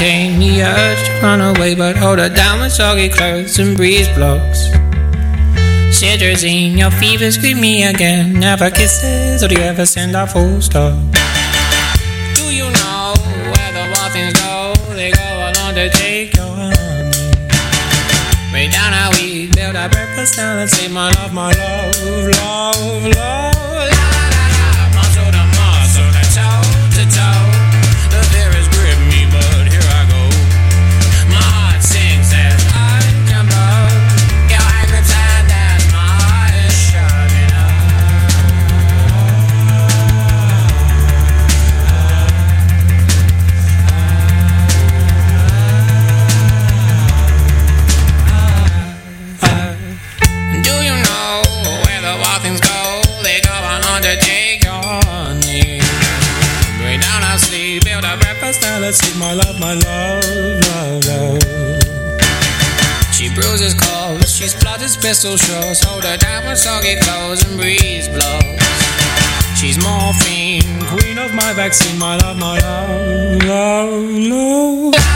contain the urge to run away, but hold her down with soggy clothes and breeze blocks. Cetirizine, your fever, scream me again. Never kisses, or do you ever send a full stop? Do you know where the wild things go? They go along to take your honey. Way down how we build our breakfast down and say my love, love, love, love. Let's take my love, love, love. She bruises calls, she splutters pistol shots. Hold her down with soggy clothes and breeze blows. She's morphine, queen of my vaccine. My love, love, love, love.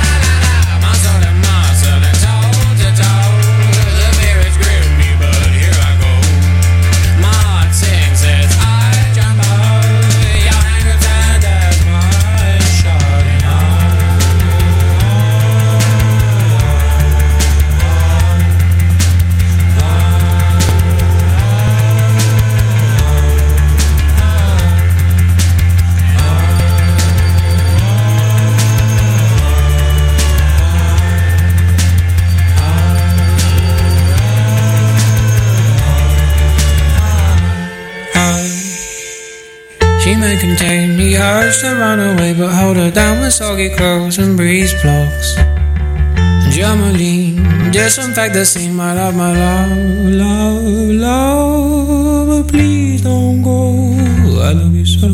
She may contain the urge to run away, but hold her down with soggy clothes and breeze blocks. Germaline, disinfect the scene, my love, love, love. But please don't go, I love you so,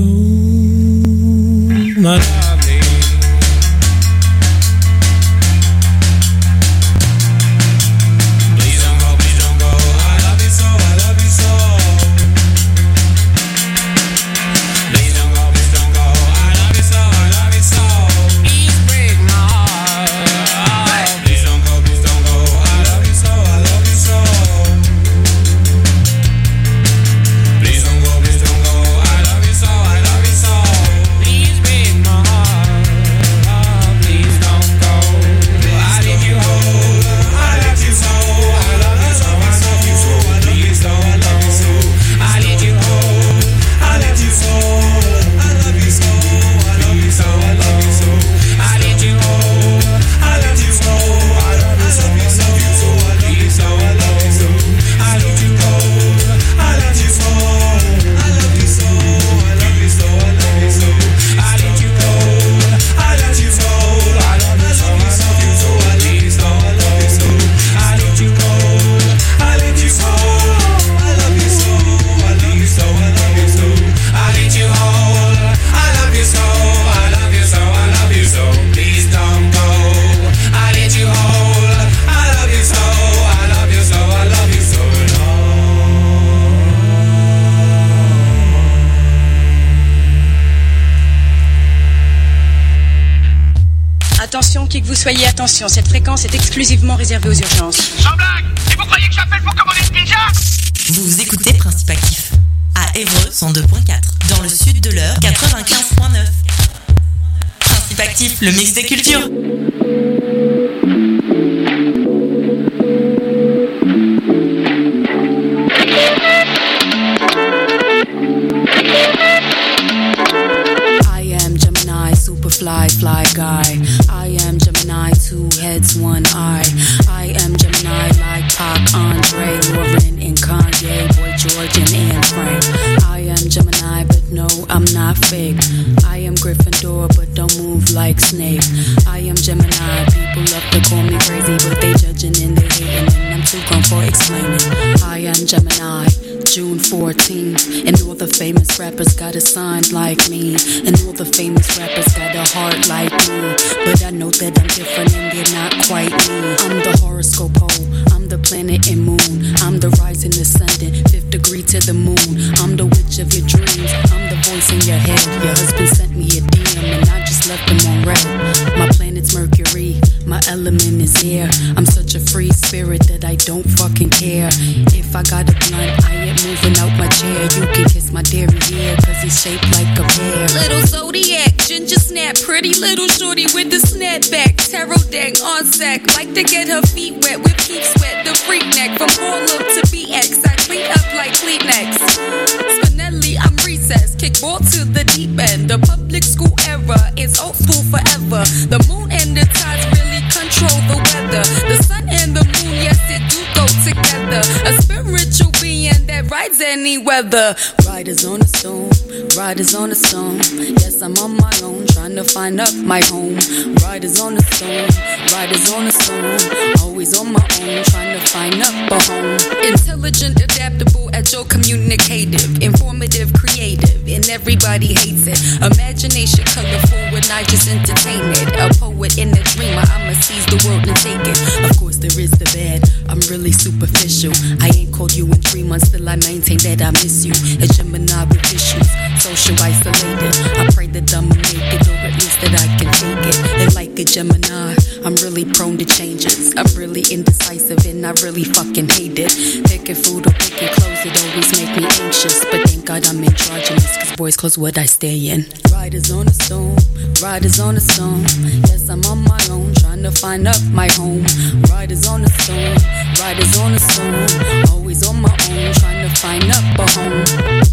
my love. Attention, qui que vous soyez, attention, cette fréquence est exclusivement réservée aux urgences. Sans blague! Et vous croyez que j'appelle pour commander une pizza? Vous écoutez Principe Actif à Évreux 102.4, dans le sud de l'Eure 95.9. Principe Actif, le mix des cultures. Fly guy. I am Gemini, 2 heads, 1 eye. I am Gemini like Pac, Andre, Lauren, and Kanye, Boy George, and Anne Frank. I am Gemini, but no, I'm not fake. I am Gryffindor, but don't move like Snape. I am Gemini, people love to call me crazy, but they judging and they hating, and I'm too grown for explaining. I am Gemini, June 14th, and all the famous rappers got a sign like me, and all the famous rappers got a heart like me, but I know that I'm different and they're not quite me. I'm the horoscope hole, I'm the planet and moon, I'm the rising, the sun, 5th degree to the moon, I'm the witch of your dreams, I'm the voice in your head. Your husband sent me a DM and I just left him on red. My planet's Mercury, element is here. I'm such a free spirit that I don't fucking care. If I got a blunt, I ain't moving out my chair. You can kiss my dairy here, cause he's shaped like a pear. Little Zodiac, ginger snap, pretty little shorty with the snapback. Tarot dang on sack, like to get her feet wet with peep sweat. The freak neck from Harlem to BX, I clean up like Kleenex. Spinelli, I'm recessed, kickball to the deep end. The public school era is old school forever. The moon and the tides really control the weather. The sun and the moon, yes, it do go together. A spiritual being that rides any weather. Riders on a stone, riders on a stone. Yes, I'm on my own, trying to find up my home. Riders on a stone, riders on a stone. Always on my own, trying to find up a home. Intelligent, adaptable, agile, communicative, informative, creative, and everybody hates it. Imagination colorful when I just entertain it. A poet and a dreamer, I'ma seize the world and take it. Of course there is the bad, I'm really superficial. I ain't called you in 3 months, still I maintain that I miss you. A Gemini with issues, social isolated. I pray that I'ma make it, or at least that I can take it. And like a Gemini, I'm really prone to changes. I'm really indecisive and I really fucking hate it. Picking food or picking clothes, it always make me anxious. But thank God I'm androgynous, cause boys clothes what I stay in. Riders on a stone, riders on a stone. Yes, I'm on my own, trying to find up my home. Riders on a stone, riders on a stone. Always on my own, trying to find up a home.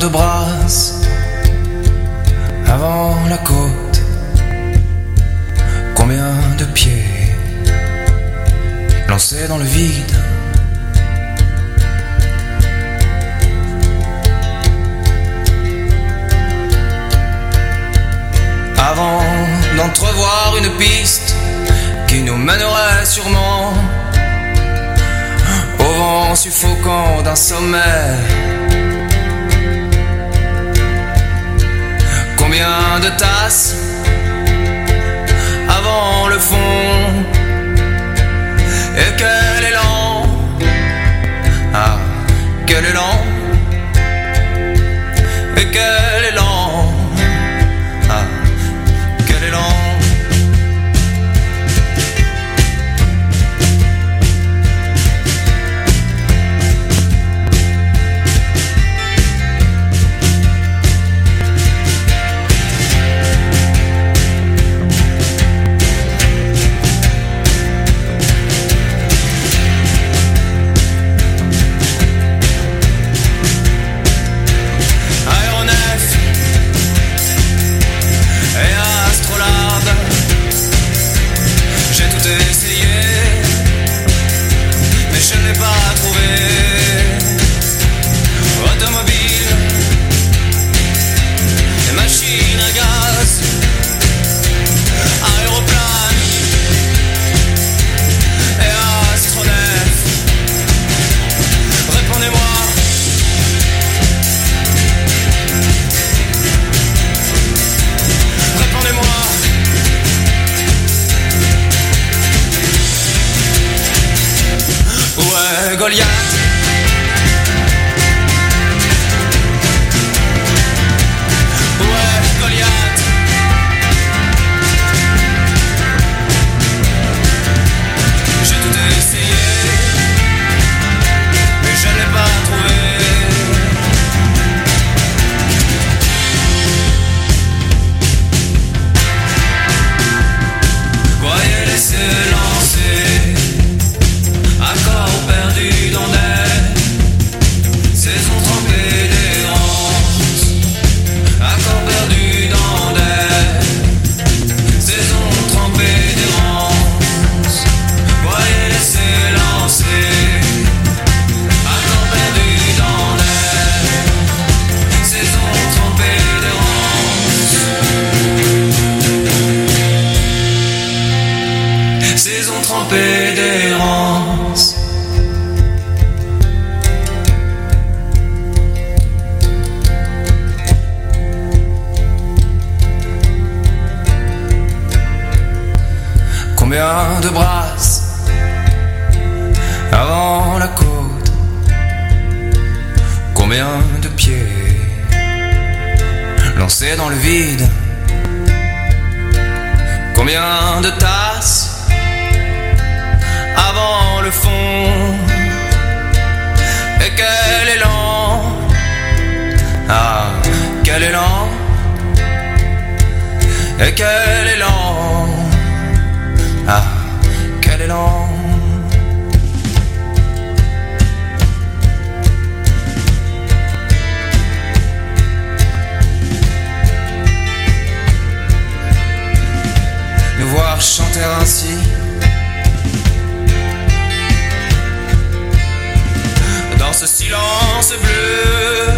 de brasses avant la côte? Combien de pieds lancés dans le vide? Avant d'entrevoir une piste qui nous mènerait sûrement au vent suffocant d'un sommet. Combien de tasses avant le fond? Et quel élan! Ah, quel élan! Et quel élan! Ah, quel élan! Goliath. Ouais, Goliath. J'ai tout essayé, mais je n'ai pas trouvé. Voyez laisser lancer, accord perdu dans des saisons trempées d'errance. Accord perdu dans des saisons trempées d'errance. Voyez laisser lancer, accord perdu dans des saisons trempées d'errance. Saisons trempées d'errance. Combien de brasses avant la côte? Combien de pieds lancés dans le vide? Combien de tasses avant le fond? Et quel élan! Ah, quel élan! Et quel élan! Ah, quel élan! Nous voir chanter ainsi dans ce silence bleu.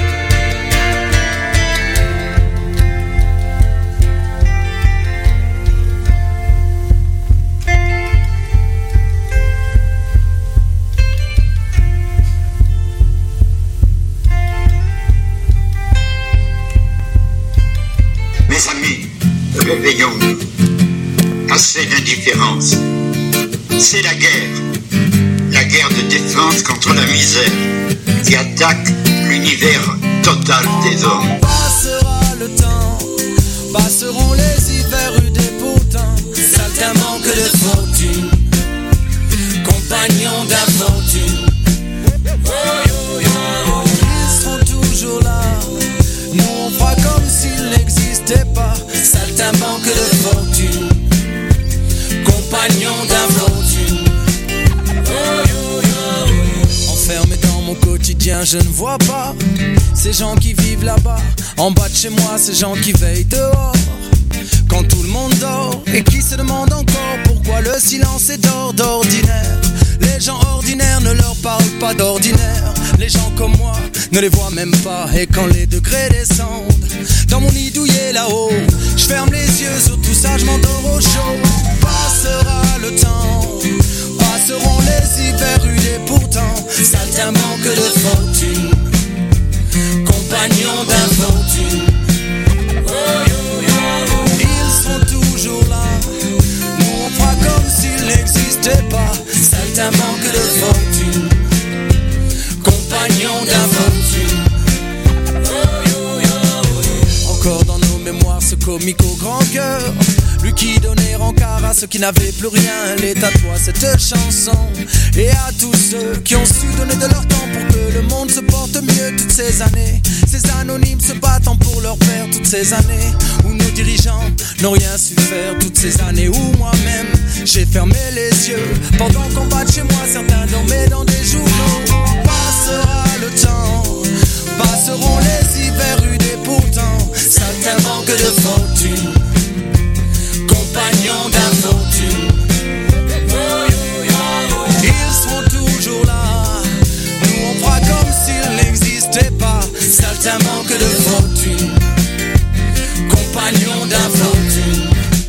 Mes amis, réveillons-nous. Assez d'indifférence. C'est la guerre de défense contre la misère qui attaque l'univers total des hommes. Passera le temps, passeront les hivers des potins, saltin manque de fortune, compagnon d'aventure. Ils seront toujours là, nous on fera comme s'ils n'existaient pas, saltin manque de fortune, compagnon d'aventure. Enfermé dans mon quotidien, quotidien je ne vois pas ces gens qui vivent là-bas. En bas de chez moi, ces gens qui veillent dehors quand tout le monde dort et qui se demandent encore pourquoi le silence est d'ordinaire. Les gens ordinaires ne leur parlent pas d'ordinaire. Les gens comme moi ne les voient même pas. Et quand les degrés descendent dans mon nid douillet là-haut, je ferme les yeux sur tout ça, je m'endors au chaud. Passera le temps, passeront les hivers rudes et pourtant saltimbanque de fortune, compagnon d'infortune. Ils sont toujours là, nous on fera comme s'ils n'existaient pas. Saltimbanque de fortune, compagnon d'infortune. Encore dans nos mémoires ce comique au grand cœur, lui qui donnait rencard à ceux qui n'avaient plus rien. Elle est à toi cette chanson et à tous ceux qui ont su donner de leur temps pour que le monde se porte mieux toutes ces années. Ces anonymes se battant pour leur père toutes ces années où nos dirigeants n'ont rien su faire. Toutes ces années où moi-même j'ai fermé les yeux pendant qu'en bas de chez moi certains dormaient dans des journaux. Passera le temps, passeront les hivers rudes et pourtant saltimbanque de fortune, compagnon d'infortune. Ils seront toujours là, nous on fera comme s'ils n'existaient pas. Saltimbanque de fortune, compagnon d'infortune.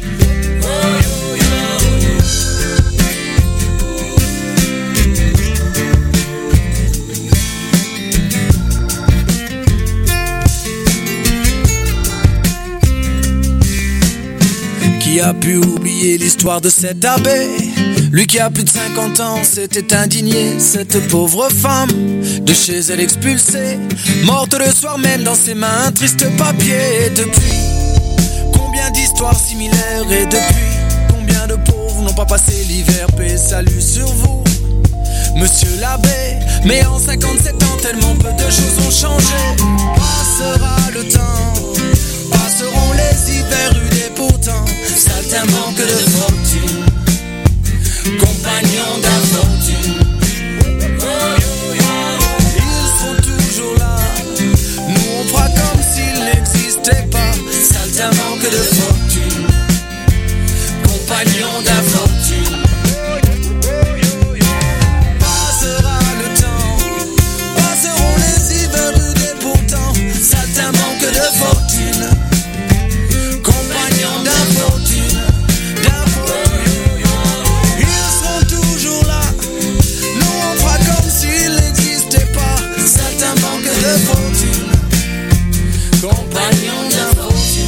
Qui a pu oublier l'histoire de cet abbé? Lui qui a plus de 50 ans s'était indigné. Cette pauvre femme, de chez elle expulsée, morte le soir même dans ses mains, un triste papier. Et depuis, combien d'histoires similaires? Et depuis, combien de pauvres n'ont pas passé l'hiver? Paix, salut sur vous, monsieur l'abbé. Mais en 57 ans, tellement peu de choses ont changé. Passera le temps, passeront les hivers rudes et pourtant saltimbanque de fortune, compagnon d'infortune. Ils sont toujours là, nous on fera comme s'ils n'existaient pas. Saltimbanque de fortune, compagnon d'infortune. Passera le temps, passeront les hivers rudes et pourtant saltimbanque de fortune, compagnon d'infortune. Ils seront toujours là, nous on fera comme s'ils n'existaient pas. Saltimbanque de fortune, compagnon d'infortune.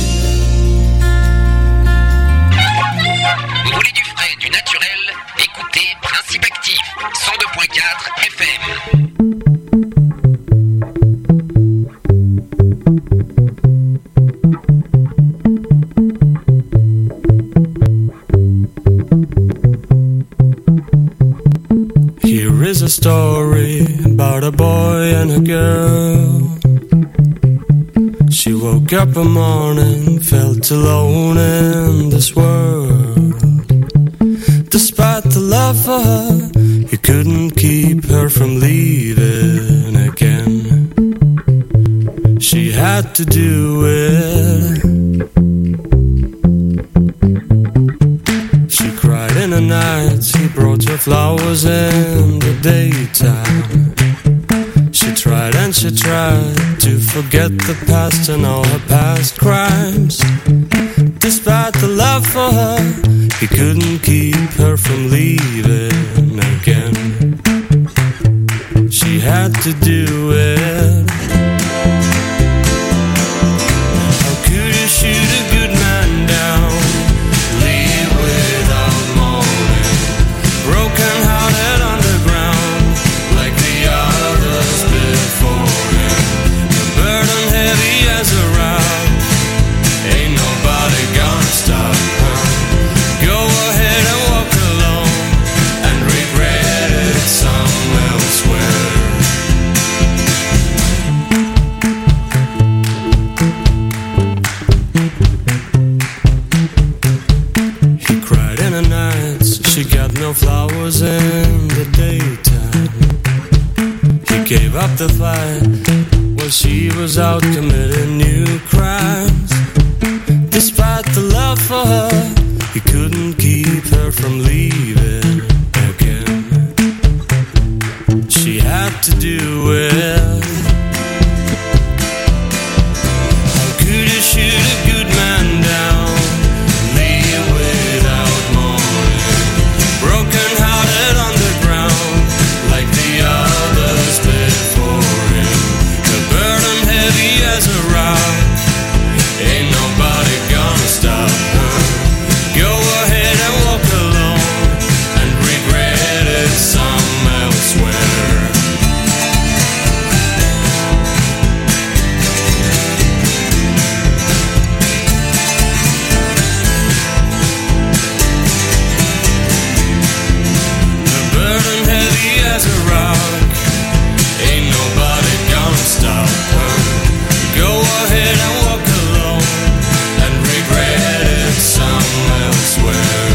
Vous voulez du frais, du naturel? Écoutez Principe Actif, 102.4 FM. Here is a story about a boy and a girl. She woke up one morning, felt alone in this world. Despite the love for her, he couldn't keep her from leaving again. She had to do it. She cried in the night, he brought her flowers in the daytime. She tried and she tried to forget the past and all her past crimes. Despite the love for her, he couldn't keep her from leaving again. She had to do it. How could you shoot a good man down? Leave without mourning, broken hearted underground, like the others before him. The burden heavy as a rock, ain't nobody gonna stop her. Go ahead and walk alone and regret it some elsewhere. He cried in the nights, she got no flowers in the daytime. He gave up the fight while she was out committing new crimes. Despite the love for her, he couldn't keep her from leaving again. She had to do it. How could you shoot a good man down, leave without mourning, broken hearted on the ground like the others before him? The burden heavy as a rock, ain't nobody gonna stop her. Go ahead and walk alone and regret it some elsewhere. The burden heavy as a rock, ain't nobody gonna stop her. Go ahead and walk alone and regret it some elsewhere.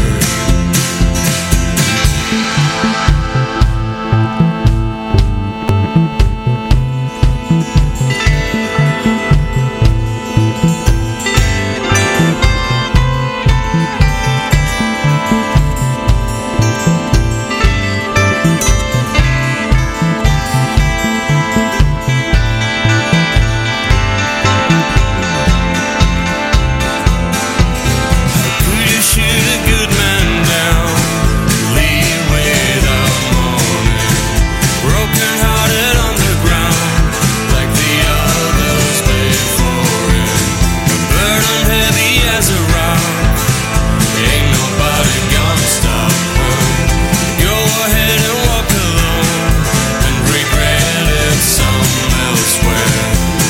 Could you shoot a good man down, leave without mourning, broken hearted on the ground like the others before him? A burden heavy as a rock, ain't nobody gonna stop her. Go ahead and walk alone and regret it some elsewhere.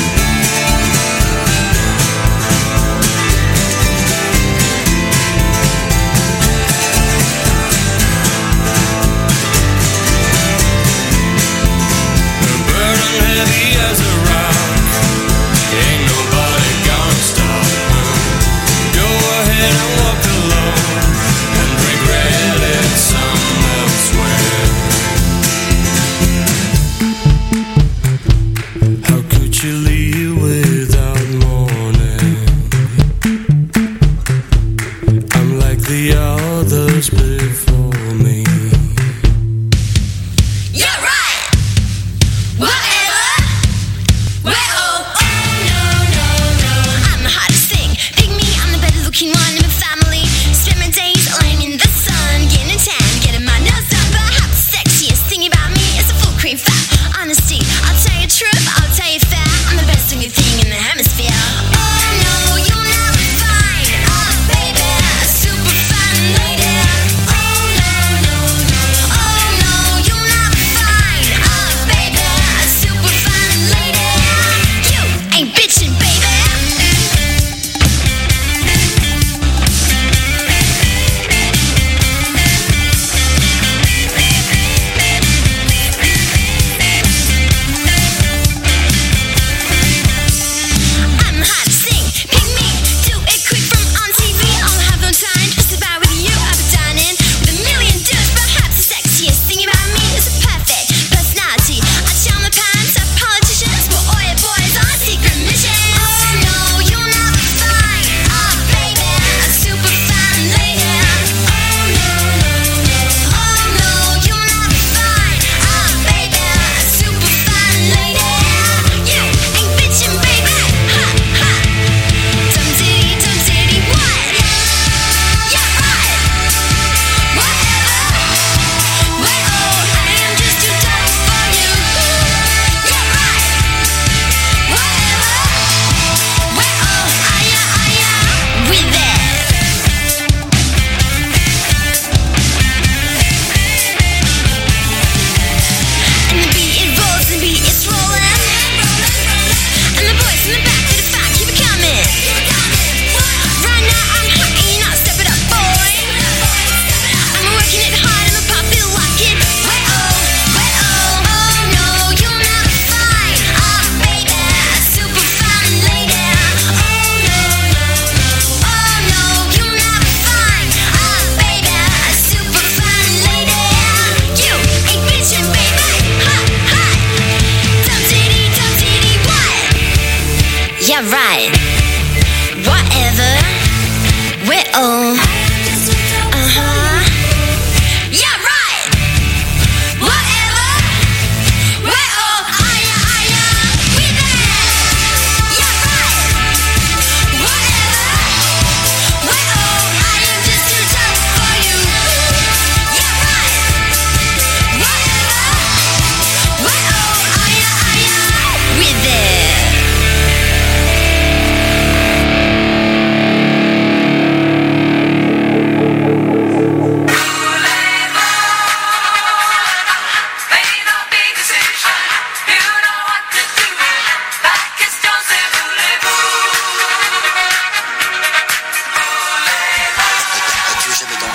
The burden heavy as a rock, ain't nobody gonna stop her. Go ahead and walk alone and regret it some elsewhere. How could you leave without mourning? I'm like the others before.